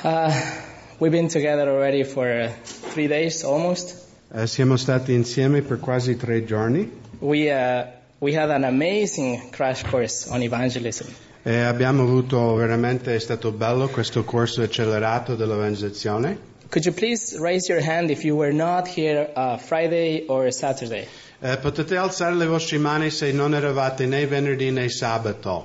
We've been together already for 3 days almost. Siamo stati insieme per quasi 3 giorni. We had an amazing crash course on evangelism. E abbiamo avuto veramente, è stato bello questo corso accelerato dell'evangelizzazione. Could you please raise your hand if you were not here Friday or Saturday? Potete alzare le vostre mani se non eravate né venerdì né sabato.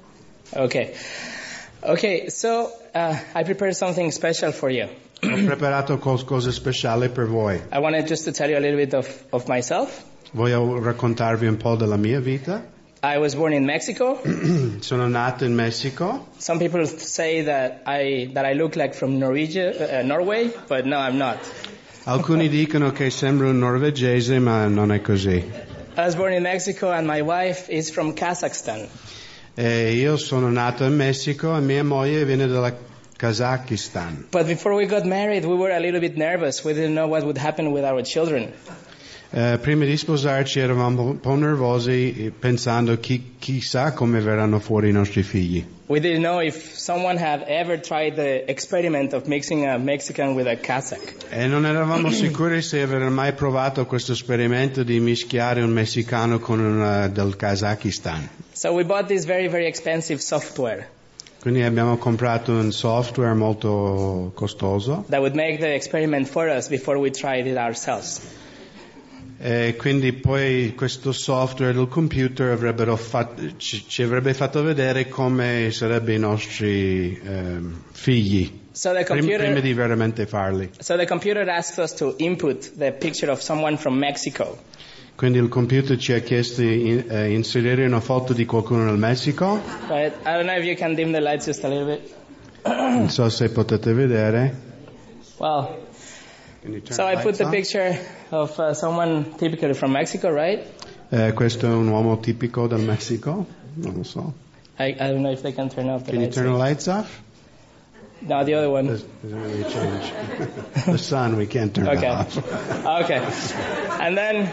Okay, so I prepared something special for you. Ho preparato qualcosa speciale per voi. I wanted just to tell you a little bit of myself. Voglio raccontarvi un po' della mia vita. I was born in Mexico. Sono nato in Messico. Some people say that I look like from Norway, but no, I'm not. Alcuni dicono che sembro un norvegese, ma non è così. I was born in Mexico and my wife is from Kazakhstan. Io sono nato in Messico e mia moglie viene dalla Kazakistan. But before we got married, we were a little bit nervous. We didn't know what would happen with our children. Prima di sposarci eravamo un po' nervosi pensando chissà come verranno fuori i nostri figli. We didn't know if someone had ever tried the experiment of mixing a Mexican with a Kazakh. E non eravamo sicuri se avevano mai provato questo esperimento di mischiare un messicano con un del Kazakistan. So we bought this very, very expensive software. Quindi abbiamo comprato un software molto costoso. That would make the experiment for us before we tried it ourselves. E quindi poi questo software del computer ci avrebbe fatto vedere come sarebbero i nostri figli. So the computer, prima di veramente farli. So the computer asked us to input the picture of someone from Mexico. Quindi il computer ci ha chiesto di inserire una foto di qualcuno nel Messico. Right. I don't know if you can dim the lights just a little bit. Non so se potete vedere. Well, so I put the picture of someone typically from Mexico, right? Questo è un uomo tipico del Messico? Non lo so. I don't know if they can turn off the lights. Can you turn the lights off? No, the other one. Doesn't really change. The sun, we can't turn it off. Okay. And then,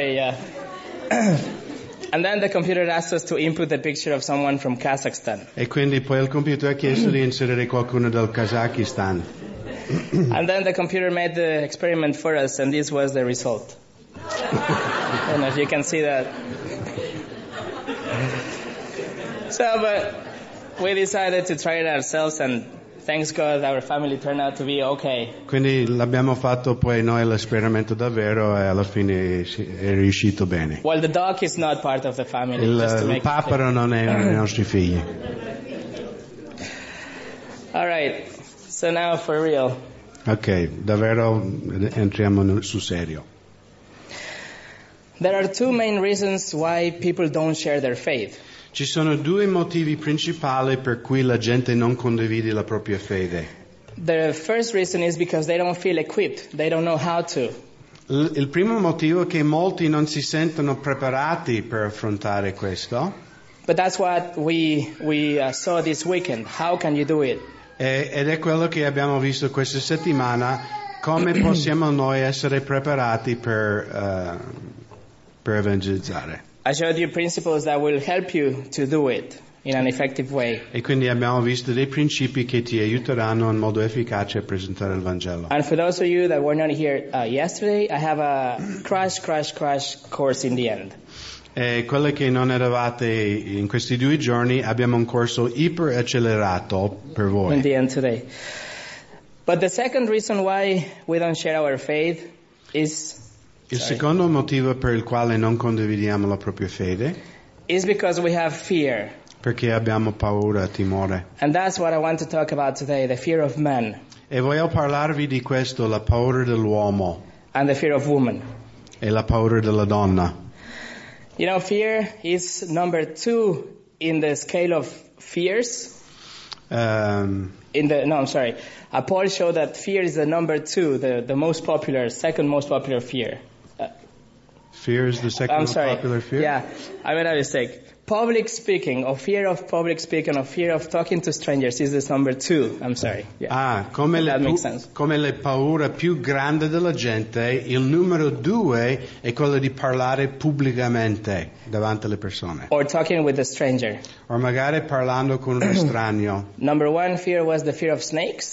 and then the computer asked us to input the picture of someone from Kazakhstan. E quindi poi il computer ha chiesto di inserire qualcuno del Kazakistan. And then the computer made the experiment for us, and this was the result. I don't know if you can see that. So, but we decided to try it ourselves, and thanks God our family turned out to be okay. Quindi l'abbiamo fatto poi noi l'esperimento davvero e alla fine è riuscito bene. Well, the dog is not part of the family. Il papero non è uno dei nostri figli. All right. So now for real. Ok, davvero entriamo sul serio. There are 2 main reasons why people don't share their faith. Ci sono 2 motivi principali per cui la gente non condivide la propria fede. The first reason is because they don't feel equipped. They don't know how to. Il primo motivo è che molti non si sentono preparati per affrontare questo. But that's what we saw this weekend. How can you do it? Ed è quello che abbiamo visto questa settimana, come possiamo noi essere preparati per evangelizzare. I showed you principles that will help you to do it in an effective way. E quindi abbiamo visto dei principi che ti aiuteranno in modo efficace a presentare il Vangelo. And for those of you that were not here yesterday, I have a crash course in the end. E quelle che non eravate in questi 2 giorni, abbiamo un corso iper accelerato per voi. In the end today. But the second reason why we don't share our faith is... Il secondo motivo per il quale non condividiamo la propria fede is because we have fear. Perché abbiamo paura, timore. And that's what I want to talk about today, the fear of man. E voglio parlarvi di questo, la paura dell'uomo. And the fear of woman. E la paura della donna. You know, fear is number 2 in the scale of fears. A poll showed that fear is the number 2, the most popular, second most popular fear. Fear is the second most popular fear? Yeah, I made a mistake. Public speaking, or fear of public speaking, or fear of talking to strangers is the number 2. I'm sorry. Yeah. That makes sense. Come la paura più grande della gente, il numero 2 è quello di parlare pubblicamente davanti alle persone. Or talking with a stranger. O magari parlando con un estraneo. Number 1 fear was the fear of snakes.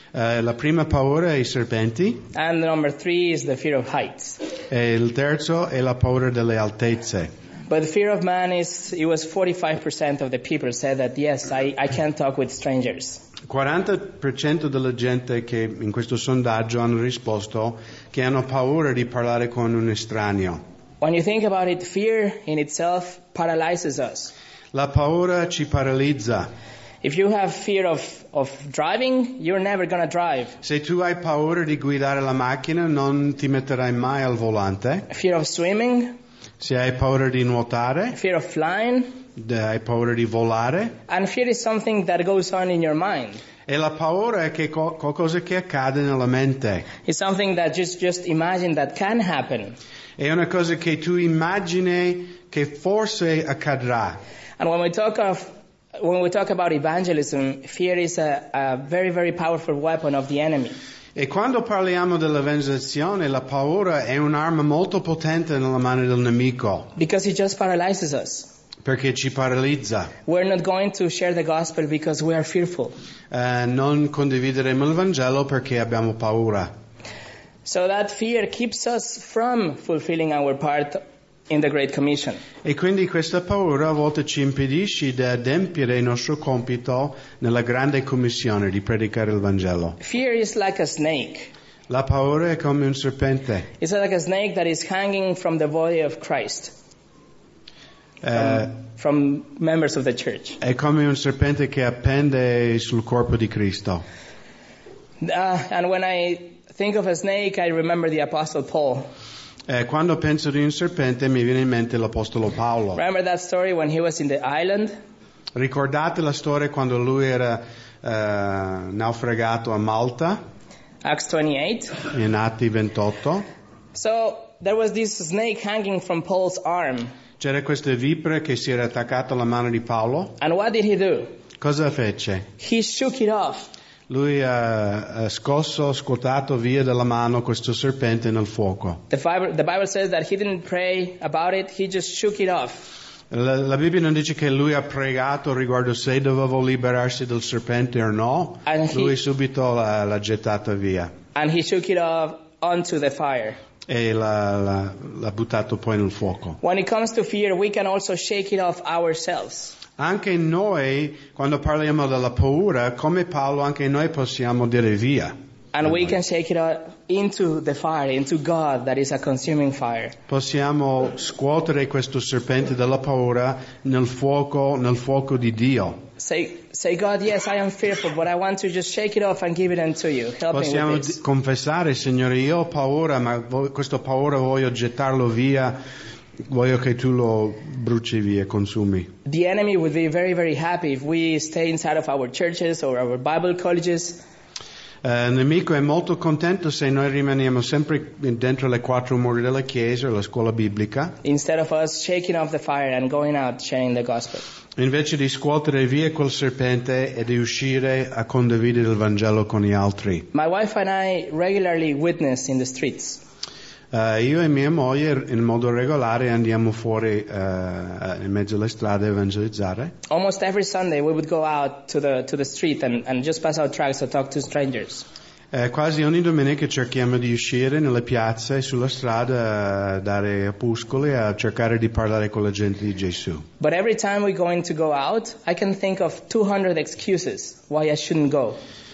La prima paura è i serpenti And number 3 is the fear of heights. e il terzo è la paura delle altezze. But the fear of man it was 45% of the people said that, yes, I can't talk with strangers. 40% della gente che in questo sondaggio hanno risposto che hanno paura di parlare con un estraneo. When you think about it, fear in itself paralyzes us. La paura ci paralizza. If you have fear of driving, you're never going to drive. Se tu hai paura di guidare la macchina, non ti metterai mai al volante. Fear of swimming, Se hai paura di nuotare, fear of flying, hai paura di volare. and fear is something that goes on in your mind. E la paura è che qualcosa che accade nella mente. It's something that just imagine that can happen. È una cosa che tu immagini che forse accadrà. And when we talk about evangelism, fear is a very, very powerful weapon of the enemy. E quando parliamo dell'evangelizzazione, la paura è un'arma molto potente nella mano del nemico, Because it just paralyzes us. perché ci paralizza. We're not going to share the gospel because we are fearful. Non condivideremo il Vangelo perché abbiamo paura. So that fear keeps us from fulfilling our part in the Great Commission. E quindi questa paura a volte ci impedisce di adempiere il nostro compito nella grande commissione di predicare il Vangelo. Fear is like a snake. La paura è come un serpente. It's like a snake that is hanging from the body of Christ, from members of the church. È come un serpente che appende sul corpo di Cristo. And when I think of a snake, I remember the Apostle Paul. Quando penso di un serpente mi viene in mente l'Apostolo Paolo. Remember that story when he was in the island? Ricordate la storia quando lui era naufragato a Malta, Acts 28. in Atti 28? So there was this snake hanging from Paul's arm. C'era questa vipera che si era attaccata alla mano di Paolo. And what did he do? Cosa fece? He shook it off. Lui ha scuotato via dalla mano questo serpente nel fuoco. The Bible says that he didn't pray about it, he just shook it off. La Bibbia non dice che lui ha pregato riguardo se dovevo liberarsi del serpente o no. Lui subito l'ha gettata via. And he shook it off onto the fire. E l'ha buttato poi nel fuoco. When it comes to fear, we can also shake it off ourselves. Anche noi, quando parliamo della paura, come Paolo, anche noi possiamo dire via. And we can shake it off into the fire, into God, that is a consuming fire. Possiamo scuotere questo serpente della paura nel fuoco di Dio. Say, God, yes, I am fearful, but I want to just shake it off and give it unto you. Help Possiamo me with this. confessare, Signore, io ho paura, ma questa paura voglio gettarlo via, voglio che tu lo bruci via, consumi. The enemy would be very, very happy if we stay inside of our churches or our Bible colleges. Il nemico è molto contento se noi rimaniamo sempre dentro le quattro mura della chiesa o la scuola biblica, Instead of us shaking off the fire and going out sharing the gospel. invece di scuotere via quel serpente e di uscire a condividere il Vangelo con gli altri. My wife and I regularly witness in the streets. Io e mia moglie in modo regolare andiamo fuori in mezzo alle strade a evangelizzare. Almost every Sunday we would go out to the street and just pass out tracts to talk to strangers. Quasi ogni domenica cerchiamo di uscire nelle piazze e sulla strada a dare opuscoli, a cercare di parlare con la gente di Gesù. But every time we're going to go out, I can think of 200 excuses why I shouldn't go.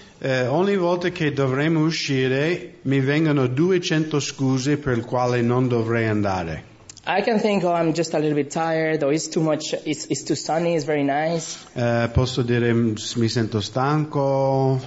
Ogni volta che dovremo uscire mi vengono 200 scuse per le quali non dovrei andare. I can think, oh, I'm just a little bit tired, or it's too much, it's too sunny, it's very nice. Posso dire mi sento stanco,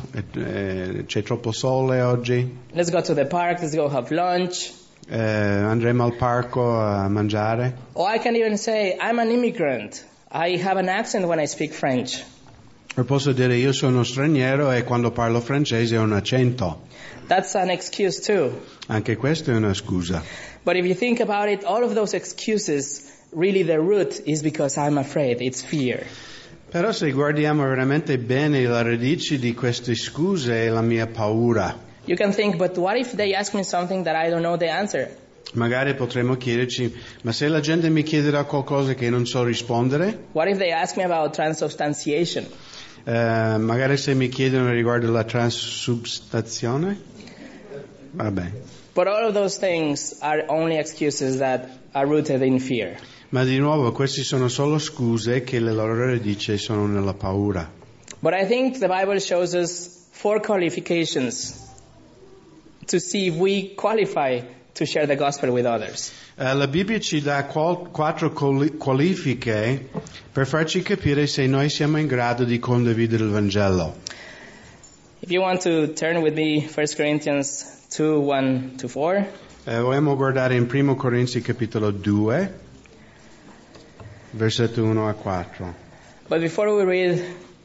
c'è troppo sole oggi. Let's go to the park, let's go have lunch. Andremo al parco a mangiare. Or I can even say, I'm an immigrant. I have an accent when I speak French. O posso dire io sono straniero e quando parlo francese ho un accento. That's an excuse too. Anche questa è una scusa. But if you think about it, all of those excuses, really the root is because I'm afraid. It's fear. Però se guardiamo veramente bene la radice di queste scuse è la mia paura. You can think, but what if they ask me something that I don't know the answer? Magari potremmo chiederci, ma se la gente mi chiederà qualcosa che non so rispondere? What if they ask me about transubstantiation? Magari se mi chiedono riguardo la transubstazione, vabbè. But all of those things are only excuses that are rooted in fear. Ma di nuovo, queste sono solo scuse che le loro radici sono nella paura. But I think the Bible shows us 4 qualifications to see if we qualify to share the gospel with others. La Bibbia ci dà 4 qualifiche per farci capire se noi siamo in grado di condividere il Vangelo. If you want to turn with me 1 Corinthians 2, 1-4. Vogliamo guardare in 1 Corinzi capitolo 2, versetto 1 a 4. But before we read,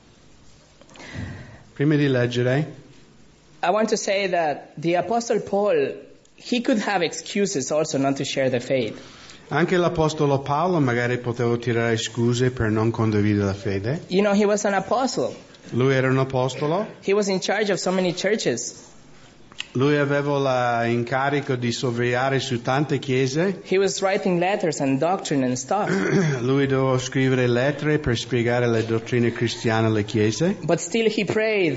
Prima di leggere, I want to say that the Apostle Paul, he could have excuses also not to share the faith. anche l'Apostolo Paolo magari poteva tirare scuse per non condividere la fede. You know, he was an apostle. Lui era un apostolo, He was in charge of so many churches. lui aveva l'incarico di sorvegliare su tante chiese, He was writing letters and doctrine and stuff. lui doveva scrivere lettere per spiegare le dottrine cristiane alle chiese, But still he prayed.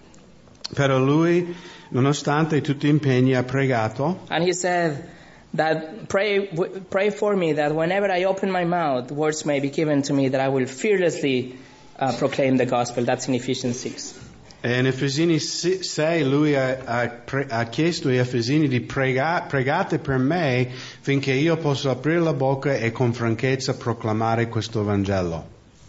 però lui, nonostante tutti gli impegni, ha pregato And he said that pray for me that whenever I open my mouth, words may be given to me that I will fearlessly proclaim the gospel. That's in Ephesians 6. e in Efesini 6 lui ha chiesto agli Efesini di pregate per me finché io possa aprire la bocca e con franchezza proclamare questo Vangelo.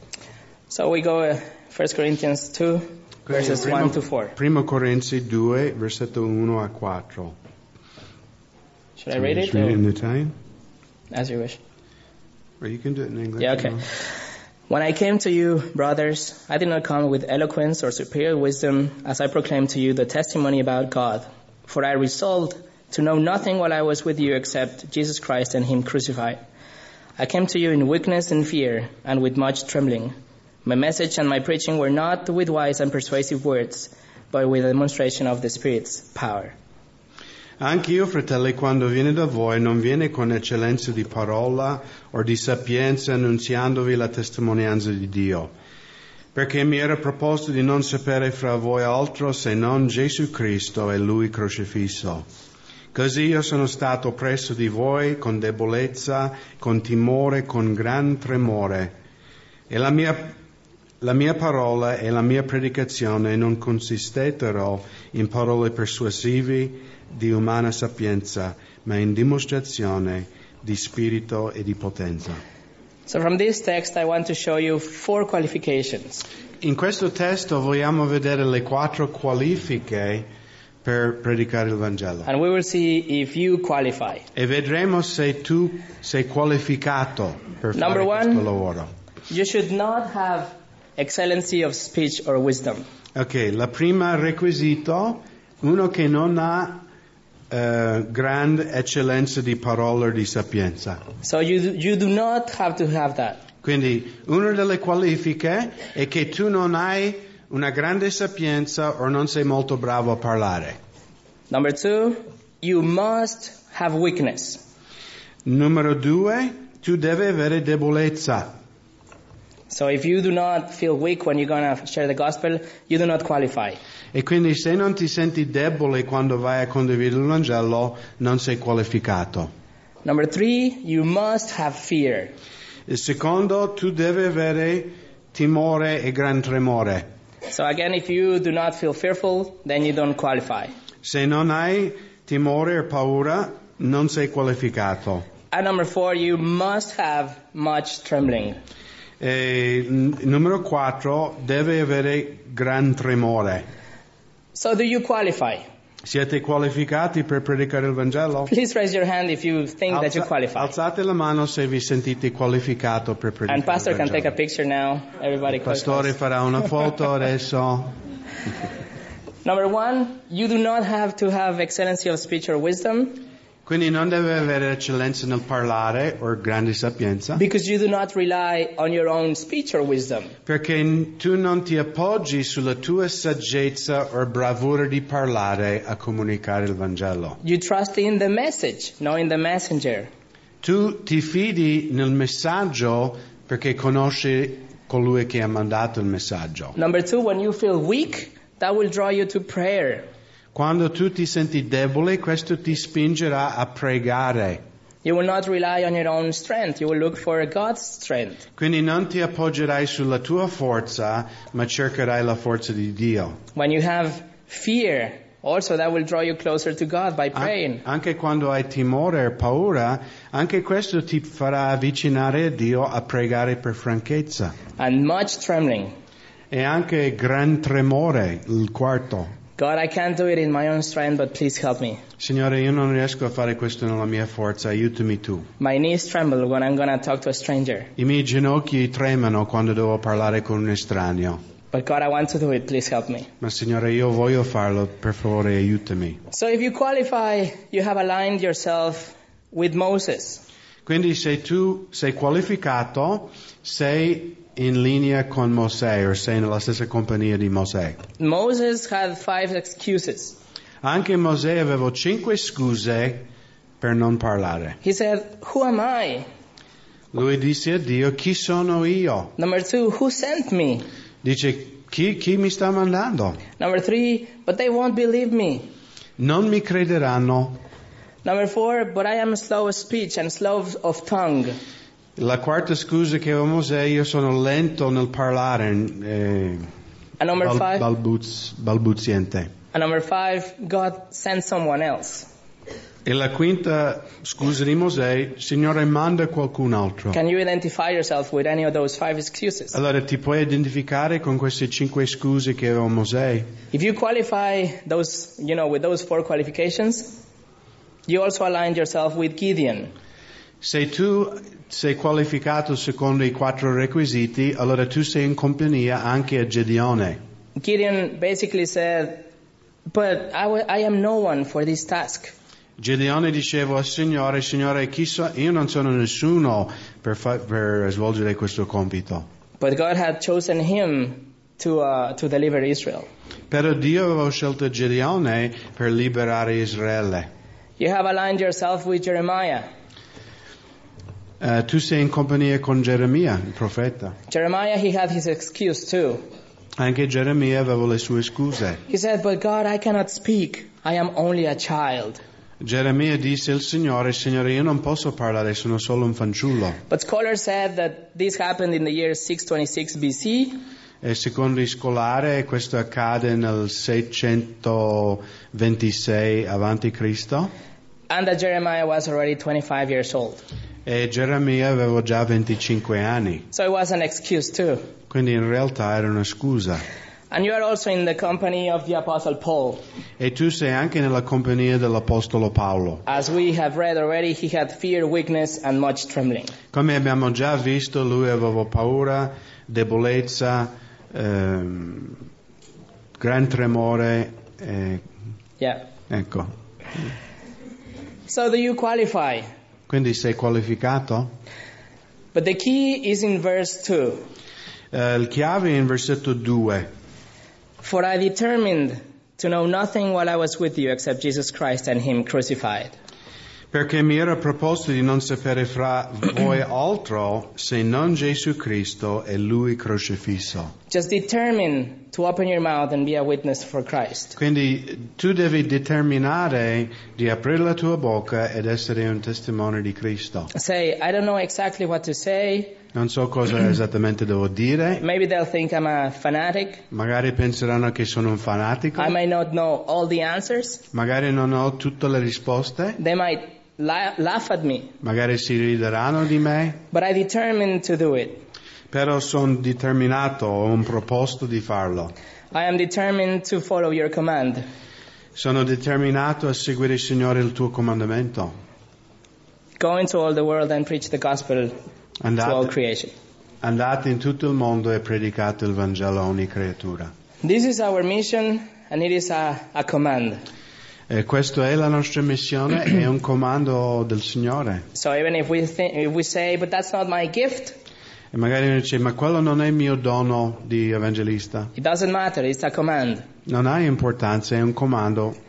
So we go 1 Corinthians 2, verses 1-4. 1 Corinzi 2, versetto 1 a 4. Should I read it? Read it in Or? Italian? As you wish. Or you can do it in English. Yeah, okay. When I came to you, brothers, I did not come with eloquence or superior wisdom as I proclaimed to you the testimony about God. For I resolved to know nothing while I was with you except Jesus Christ and Him crucified. I came to you in weakness and fear and with much trembling. My message and my preaching were not with wise and persuasive words, but with a demonstration of the Spirit's power. Anch'io, fratelli, quando viene da voi, non viene con eccellenza di parola o di sapienza annunziandovi la testimonianza di Dio, perché mi era proposto di non sapere fra voi altro se non Gesù Cristo e Lui crocifisso. Così io sono stato presso di voi con debolezza, con timore, con gran tremore, e la mia parola e la mia predicazione non consistettero in parole persuasive di umana sapienza, ma in dimostrazione di spirito e di potenza. So from this text I want to show you 4 qualifications. In questo testo vogliamo vedere le 4 qualifiche per predicare il Vangelo. And we will see if you qualify. E vedremo se tu sei qualificato per Number fare 1, questo lavoro. you should not have excellency of speech or wisdom. Ok, la prima requisito, uno che non ha grande eccellenza di parola o di sapienza. So you do not have to have that. Quindi una delle qualifiche è che tu non hai una grande sapienza o non sei molto bravo a parlare. Number 2, you must have weakness. Numero 2, tu devi avere debolezza. So if you do not feel weak when you're going to share the gospel, you do not qualify. E quindi se non ti senti debole quando vai a condividere il Vangelo, non sei qualificato. Number 3, you must have fear. Il secondo, tu devi avere timore e gran tremore. So again, if you do not feel fearful, then you don't qualify. Se non hai timore o paura, non sei qualificato. And number 4, you must have much trembling. E numero 4, deve avere gran tremore. So do you qualify? Siete qualificati per predicare il Vangelo? Please raise your hand if you think that you qualify. Alzate la mano se vi sentite qualificato per predicare And Pastor il can Vangelo. take a picture now. Everybody Il pastore qualifies. farà una foto adesso. Number 1, you do not have to have excellency of speech or wisdom Quindi non deve avere eccellenza nel parlare o grande sapienza, because you do not rely on your own speech or wisdom. perché tu non ti appoggi sulla tua saggezza o bravura di parlare a comunicare il Vangelo. You trust in the message, not in the messenger. Tu ti fidi nel messaggio perché conosci colui che ha mandato il messaggio. Number 2, when you feel weak, that will draw you to prayer. Quando tu ti senti debole, questo ti spingerà a pregare. You will not rely on your own strength. You will look for God's strength. Quindi non ti appoggerai sulla tua forza, ma cercherai la forza di Dio. When you have fear, also that will draw you closer to God by praying. Anche quando hai timore e paura, anche questo ti farà avvicinare a Dio a pregare per franchezza. And much trembling. E anche gran tremore, il quarto. God, I can't do it in my own strength, but please help me. Signore, io non riesco a fare questo nella mia forza, aiutami tu. My knees tremble when I'm going to talk to a stranger. I miei ginocchi tremano quando devo parlare con un estraneo. But God, I want to do it. Please help me. Ma Signore, io voglio farlo, per favore, aiutami. So if you qualify, you have aligned yourself with Moses. Quindi se tu sei qualificato, sei in linea con Mosè, o sei nella stessa compagnia di Mosè. Moses had 5 excuses. Anche Mosè aveva 5 scuse per non parlare. He said, who am I? Lui disse a Dio, chi sono io? Number 2, who sent me? Dice, chi mi sta mandando? Number 3, but they won't believe me. Non mi crederanno. Number 4, but I am slow of speech and slow of tongue. La quarta scusa che aveva Mosè, io sono lento nel parlare, And number 5, balbuziente. and number 5, God sent someone else. E la quinta scusa di Mosè, Signore, manda qualcun altro. Can you identify yourself with any of those 5 excuses? Allora ti puoi identificare con queste 5 scuse che aveva Mosè? If you qualify those, with those 4 qualifications, you also aligned yourself with Gideon. Se tu sei qualificato secondo i 4 requisiti, allora tu sei in compagnia anche a Gedeone. Gideon basically said, but I am no one for this task. Gedeone diceva al Signore, io non sono nessuno per svolgere questo compito. But God had chosen him to deliver Israel. Però Dio aveva scelto Gedeone per liberare Israele. You have aligned yourself with Jeremiah. Tu sei in compagnia con Geremia, il profeta. Jeremiah, he had his excuse too. Anche Geremia aveva le sue scuse. He said, but God, I cannot speak. I am only a child. Geremia disse al Signore, io non posso parlare, sono solo un fanciullo. But scholars said that this happened in the year 626 BC. E secondo i scolari questo accade nel 626 avanti Cristo. And that Jeremiah was already 25 years old. E Geremia aveva già 25 anni. So it was an excuse too. Quindi in realtà era una scusa. And you are also in the company of the Apostle Paul. E tu sei anche nella compagnia dell'Apostolo Paolo. As we have read already, he had fear, weakness, and much trembling. Come abbiamo già visto, lui aveva paura, debolezza, gran tremore. Yeah. Ecco. So do you qualify? Quindi sei qualificato? But the key is in verse 2. Il chiave è in versetto 2. For I determined to know nothing while I was with you except Jesus Christ and Him crucified. Perché mi era proposto di non sapere fra voi altro se non Gesù Cristo e Lui crocifisso. Just determine to open your mouth and be a witness for Christ. Quindi tu devi determinare di aprire la tua bocca ed essere un testimone di Cristo. Say, I don't know exactly what to say. Non so cosa esattamente devo dire. Maybe they'll think I'm a fanatic. Magari penseranno che sono un fanatico. I may not know all the answers. Magari non ho tutte le risposte. They might laugh at me. Magari si rideranno di me. But I determined to do it. Però sono determinato, ho un proposito di farlo. I am determined to follow your command. Sono determinato a seguire, Signore, il tuo comandamento. Go into all the world and preach the gospel to all creation. Andate in tutto il mondo e predicate il Vangelo a ogni creatura. This is our mission and it is a command. Questa è la nostra missione, è un comando del Signore. So even if we say, but that's not my gift. E magari uno dice, ma quello non è il mio dono di evangelista. It doesn't matter, it's a command. Non ha importanza, è un comando.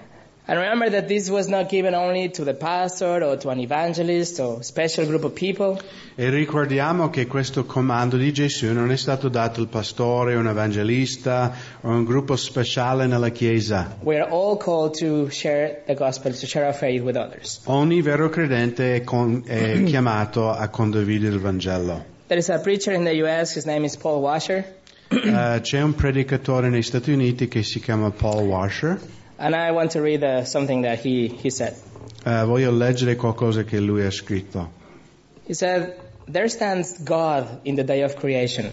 And remember that this was not given only to the pastor or to an evangelist or a special group of people. E ricordiamo che questo comando di Gesù non è stato dato al pastore, un evangelista o un gruppo speciale nella Chiesa. We are all called to share the gospel, to share our faith with others. Ogni vero credente è chiamato a condividere il Vangelo. There is a preacher in the US, his name is Paul Washer. C'è un predicatore negli Stati Uniti che si chiama Paul Washer. And I want to read something that he said. Voglio leggere qualcosa che lui ha scritto. He said, there stands God in the day of creation.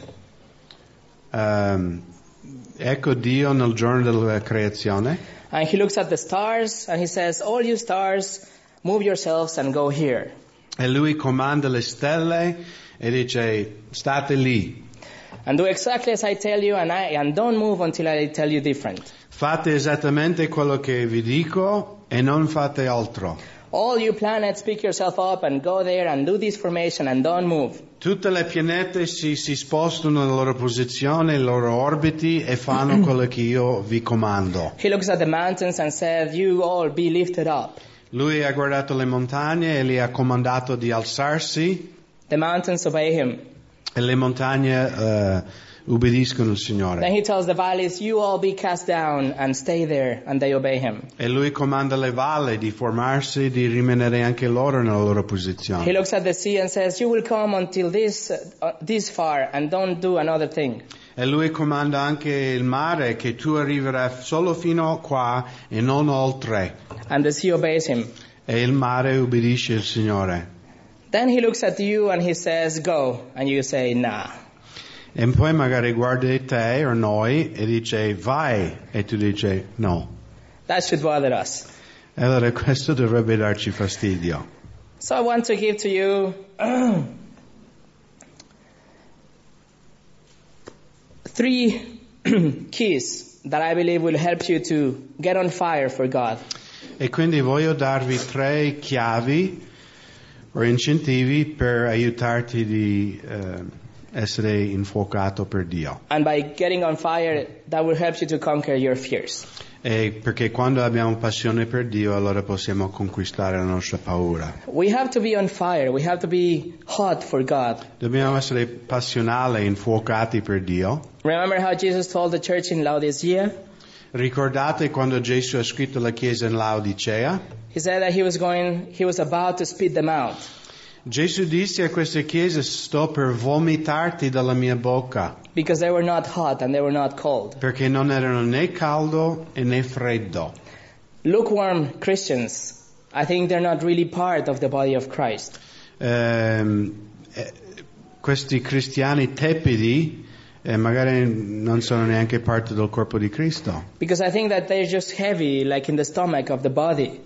Ecco Dio nel giorno della creazione. And he looks at the stars and he says, all you stars, move yourselves and go here. E lui comanda le stelle e dice, state lì. And do exactly as I tell you and don't move until I tell you different. Fate esattamente quello che vi dico e non fate altro. All you planets, pick yourself up and go there and do this formation and don't move. Tutte le pianete si spostano nella loro posizione, nei loro orbiti e fanno quello che io vi comando. He looks at the mountains and said, you all be lifted up. Lui ha guardato le montagne e li ha comandato di alzarsi. The mountains obey him. E le montagne ubbidiscono il Signore. Then he tells the valleys, you all be cast down and stay there, and they obey him. E lui comanda le valli di formarsi, di rimanere anche loro nella loro posizione. He looks at the sea and says, you will come until this far and don't do another thing. E lui comanda anche il mare che tu arriverai solo fino qua e non oltre. And the sea obeys him. E il mare ubbidisce il Signore. Then he looks at you and he says, go, and you say, nah. E poi magari guarda te o noi e dice vai e tu dici no. That should bother us. E allora questo dovrebbe darci fastidio. So I want to give to you 3 keys that I believe will help you to get on fire for God. E quindi voglio darvi 3 chiavi o incentivi per aiutarti di essere infuocato per Dio. And by getting on fire, that will help you to conquer your fears. E perché quando abbiamo passione per Dio, allora possiamo conquistare la nostra paura. We have to be on fire. We have to be hot for God. Dobbiamo essere passionali, infuocati per Dio. Remember how Jesus told the church in Laodicea? Ricordate quando Gesù ha scritto alla chiesa in Laodicea? He said that he was about to spit them out. Gesù disse a questa chiesa, sto per vomitarti dalla mia bocca. Because they were not hot and they were not cold. Perché non erano né caldo e né freddo. Lukewarm Christians, I think they're not really part of the body of Christ. Questi cristiani tepidi magari non sono neanche parte del corpo di Cristo. Because I think that they're just heavy, like in the stomach of the body.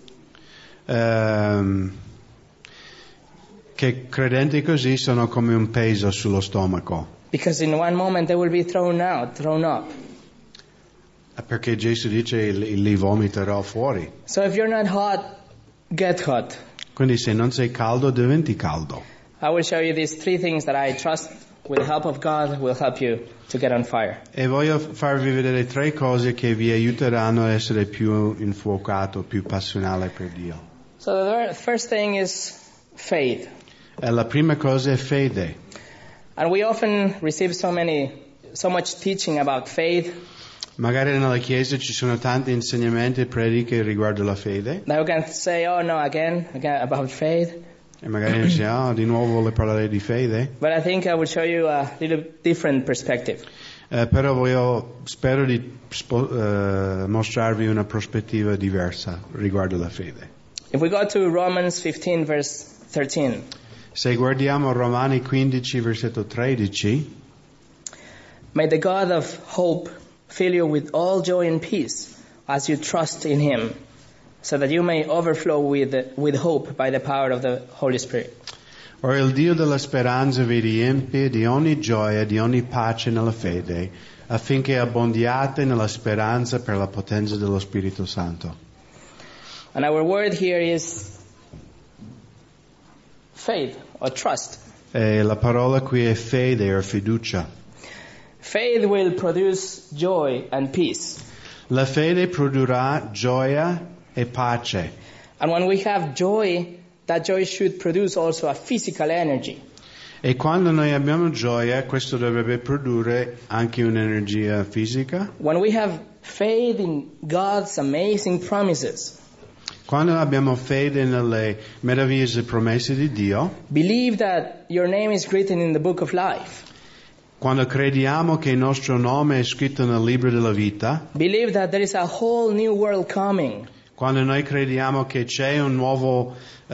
Che credenti così sono come un peso sullo stomaco. Because in one moment they will be thrown up. Perché Gesù dice li vomiterò fuori. So if you're not hot, get hot. Quindi se non sei caldo, diventi caldo. I will show you these 3 things that I trust with the help of God will help you to get on fire. E voglio farvi vedere 3 cose che vi aiuteranno a essere più infuocato, più passionale per Dio. So the first thing is faith. E la prima cosa è fede. And we often receive so much teaching about faith. Magari nella chiesa ci sono tanti insegnamenti e prediche riguardo la fede. That we can say, oh no, again about faith. E magari diciamo, di nuovo voglio parlare di fede. But I think I will show you a little different perspective. Però spero di mostrarvi una prospettiva diversa riguardo la fede. If we go to Romans 15 verse 13. Se guardiamo Romani 15 versetto 13. May the God of hope fill you with all joy and peace as you trust in Him, so that you may overflow with hope by the power of the Holy Spirit. Ora il Dio della speranza vi riempie di ogni gioia e di ogni pace nella fede, affinché abbondiate nella speranza per la potenza dello Spirito Santo. And our word here is faith or trust. E la parola qui è fede o fiducia. Faith will produce joy and peace. La fede produrrà gioia e pace. And when we have joy, that joy should produce also a physical energy. E quando noi abbiamo gioia, questo dovrebbe produrre anche un'energia fisica. When we have faith in God's amazing promises, Quando abbiamo fede nelle meravigliose promesse di Dio, believe that your name is written in the book of life. quando crediamo che il nostro nome è scritto nel libro della vita, Believe that there is a whole new world coming. quando noi crediamo che c'è un nuovo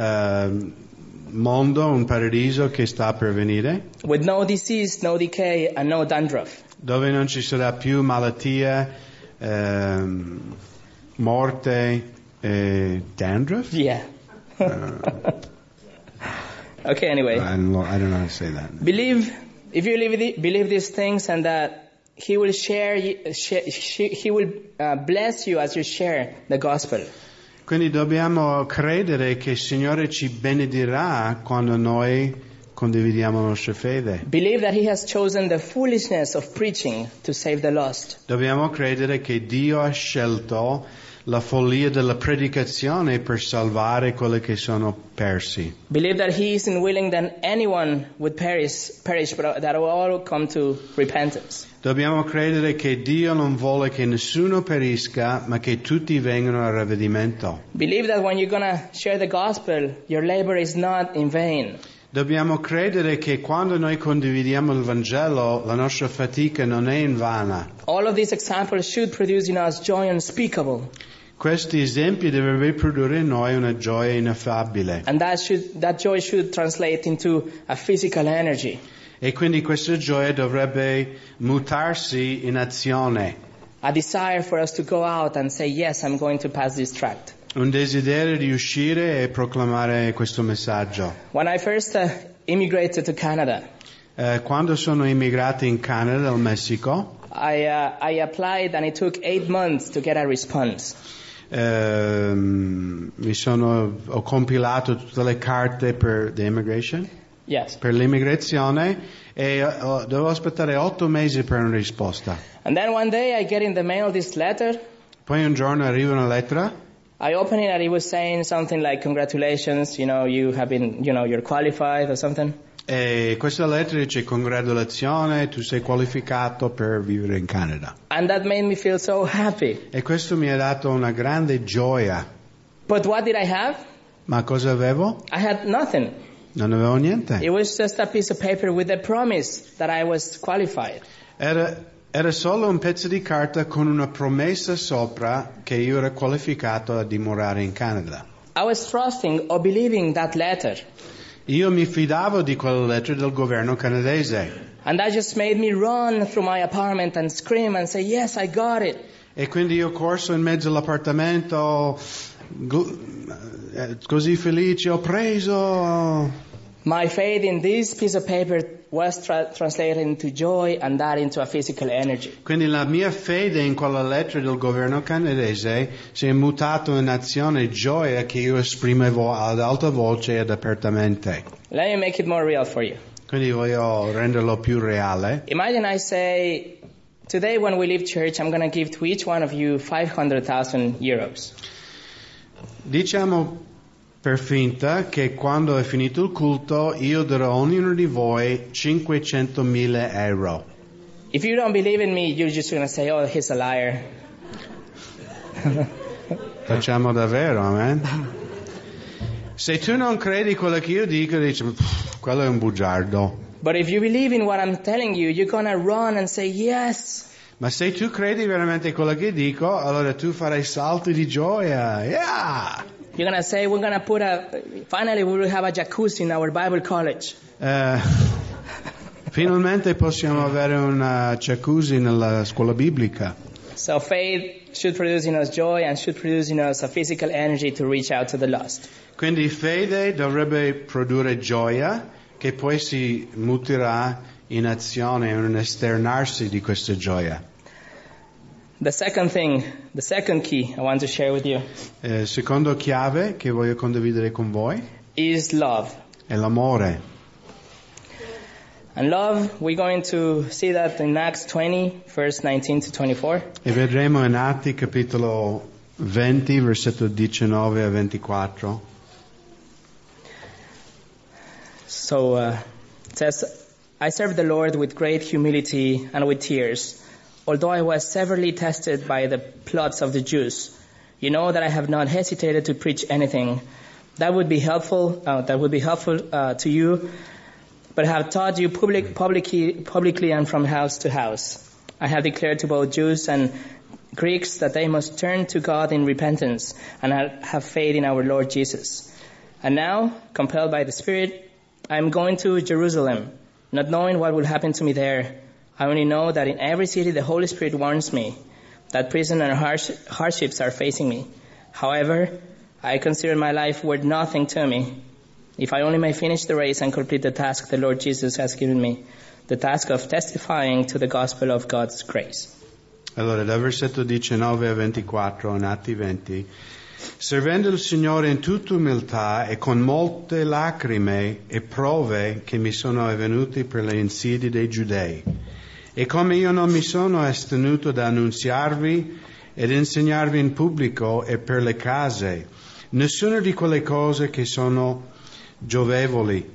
mondo, un paradiso che sta per venire, With no disease, no decay, and no dandruff. dove non ci sarà più malattia, morte e dandruff? Yeah. Okay, anyway. I don't know how to say that. If you believe these things, and that He will He will bless you as you share the gospel. Quindi dobbiamo credere che il Signore ci benedirà quando noi condividiamo la nostra fede. Believe that He has chosen the foolishness of preaching to save the lost. Dobbiamo credere che Dio ha scelto la follia della predicazione per salvare quelli che sono persi. Believe that He isn't willing that anyone would perish, but that will all come to repentance. Dobbiamo credere che Dio non vuole che nessuno perisca, ma che tutti vengano al ravvedimento. Believe that when you're going to share the gospel, your labor is not in vain. Dobbiamo credere che quando noi condividiamo il Vangelo, la nostra fatica non è invana. All of these examples should produce in us joy unspeakable. Questi esempi dovrebbero produrre in noi una gioia ineffabile. And that joy should translate into a physical energy. E quindi questa gioia dovrebbe mutarsi in azione. A desire for us to go out and say, yes, I'm going to pass this tract. Un desiderio di uscire e proclamare questo messaggio. When I first immigrated to Canada, Quando sono immigrato in Canada, dal Messico, I applied and it took 8 months to get a response. ho compilato tutte le carte per the immigration, Yes. per l'immigrazione, e dovevo aspettare 8 mesi per una risposta. And then one day I get in the mail this letter. Poi un giorno arriva una lettera. I open it and it was saying something like, congratulations, you have been, you're qualified or something. E questa lettera dice: congratulazioni, tu sei qualificato per vivere in Canada. And that made me feel so happy. E questo mi ha dato una grande gioia. But what did I have? Ma cosa avevo? I had nothing. Non avevo niente. It was just a piece of paper with a promise that I was qualified. Era solo un pezzo di carta con una promessa sopra che io ero qualificato a dimorare in Canada. I was trusting or believing that letter. Io mi fidavo di quella lettera del governo canadese. And that just made me run through my apartment and scream and say, yes, I got it. E quindi io corso in mezzo all'appartamento così felice, ho preso. My faith in this piece of paper was translated into joy, and that into a physical energy. Quindi la mia fede in quella lettera del governo canadese si è mutato in azione e gioia che io esprimevo ad alta voce ed apertamente. Let me make it more real for you. Quindi voglio renderlo più reale. Imagine I say, today when we leave church, I'm going to give to each one of you 500,000 euros. Diciamo per finta che quando è finito il culto io darò a ognuno di voi 500.000 euro. If you don't believe in me, you're just going to say, oh, he's a liar. Facciamo davvero, amen? Se tu non credi quello che io dico, dici, quello è un bugiardo. But if you believe in what I'm telling you, you're going to run and say, yes. Ma se tu credi veramente quello che dico, allora tu farai salti di gioia. Yeah! You're going to say, we're going to finally we will have a jacuzzi in our Bible college. Finalmente possiamo avere una jacuzzi nella scuola biblica. So faith should produce in us joy and should produce in us a physical energy to reach out to the lost. Quindi fede dovrebbe produrre gioia che poi si muterà in azione, in un esternarsi di questa gioia. The second key I want to share with you Secondo chiave che voglio condividere con voi is love. è l'amore. And love, we're going to see that in Acts 20, verse 19 to 24. E vedremo in Atti capitolo 20, versetto 19 a 24. So it says, I served the Lord with great humility and with tears, although I was severely tested by the plots of the Jews. You know that I have not hesitated to preach anything that would be helpful to you, but have taught you publicly and from house to house. I have declared to both Jews and Greeks that they must turn to God in repentance and have faith in our Lord Jesus. And now, compelled by the Spirit, I am going to Jerusalem, not knowing what will happen to me there. I only know that in every city the Holy Spirit warns me that prison and hardships are facing me. However, I consider my life worth nothing to me, if I only may finish the race and complete the task the Lord Jesus has given me, the task of testifying to the gospel of God's grace. Allora, dal versetto 19 a 24, in Atti 20, servendo il Signore in tutta umiltà e con molte lacrime e prove che mi sono avvenuti per le insidie dei Giudei, e come io non mi sono astenuto da annunziarvi ed insegnarvi in pubblico e per le case, nessuna di quelle cose che sono giovevoli,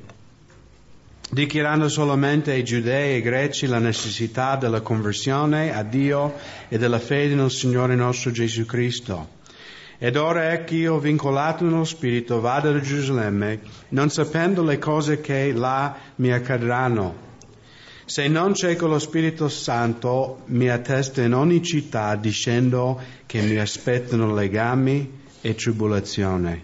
dichiarando solamente ai Giudei e greci la necessità della conversione a Dio e della fede nel Signore nostro Gesù Cristo. Ed ora ecco io, vincolato nello Spirito, vado a Gerusalemme, non sapendo le cose che là mi accadranno. Se non c'è con lo Spirito Santo, mi attesta in ogni città, dicendo che mi aspettano legami e tribolazione.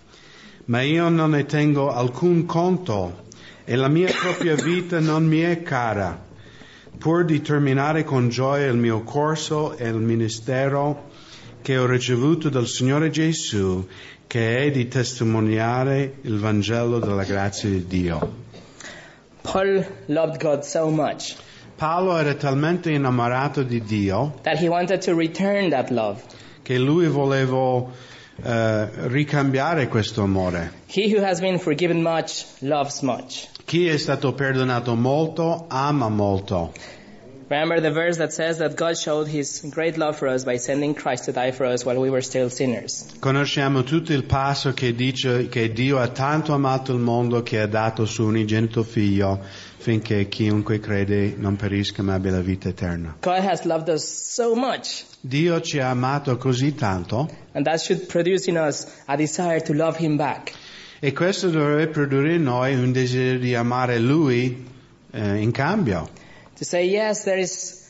Ma io non ne tengo alcun conto, e la mia propria vita non mi è cara, pur di terminare con gioia il mio corso e il ministero che ho ricevuto dal Signore Gesù, che è di testimoniare il Vangelo della grazia di Dio. Paul loved God so much Paolo era talmente innamorato di Dio that he wanted to return that love. che lui voleva ricambiare questo amore. He who has been forgiven much loves much. Chi è stato perdonato molto ama molto. Remember the verse that says that God showed His great love for us by sending Christ to die for us while we were still sinners. Conosciamo tutto il passo che dice che Dio ha tanto amato il mondo che ha dato suo unigenito figlio finché chiunque crede non perisca ma abbia la vita eterna. God has loved us so much. Dio ci ha amato così tanto, And that should produce in us a desire to love Him back. e questo dovrebbe produrre in noi un desiderio di amare Lui in cambio. To say, yes, there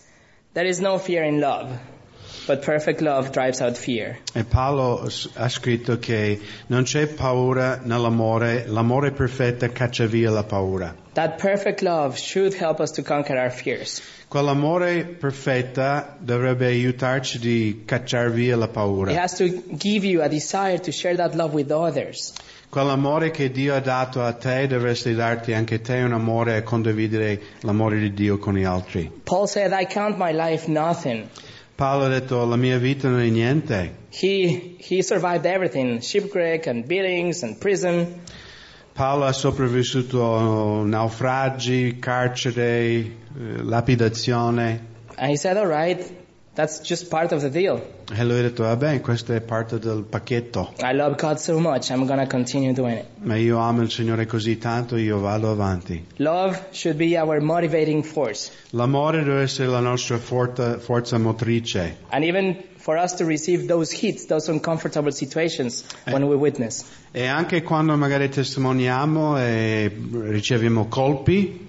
is no fear in love, but perfect love drives out fear. E Paolo ha scritto che non c'è paura nell'amore, l'amore perfetto caccia via la paura. That perfect love should help us to conquer our fears. Quell'amore perfetto dovrebbe aiutarci di cacciare via la paura. It has to give you a desire to share that love with others. Quell'amore che Dio ha dato a te dovresti darti anche te un amore e condividere l'amore di Dio con gli altri. Paul said, I count my life nothing. Paolo ha detto, la mia vita non è niente. He survived everything, shipwreck and beatings and prison. Paolo ha sopravvissuto naufragi, carcere, lapidazione. And he said, all right, that's just part of the deal. E lui ha detto, vabbè, questa è parte del pacchetto. I love God so much, I'm going to continue doing it. Ma io amo il Signore così tanto, io vado avanti. Love should be our motivating force. L'amore deve essere la nostra forza motrice. And even for us to receive those hits, those uncomfortable situations when we witness. E anche quando magari testimoniamo e riceviamo colpi.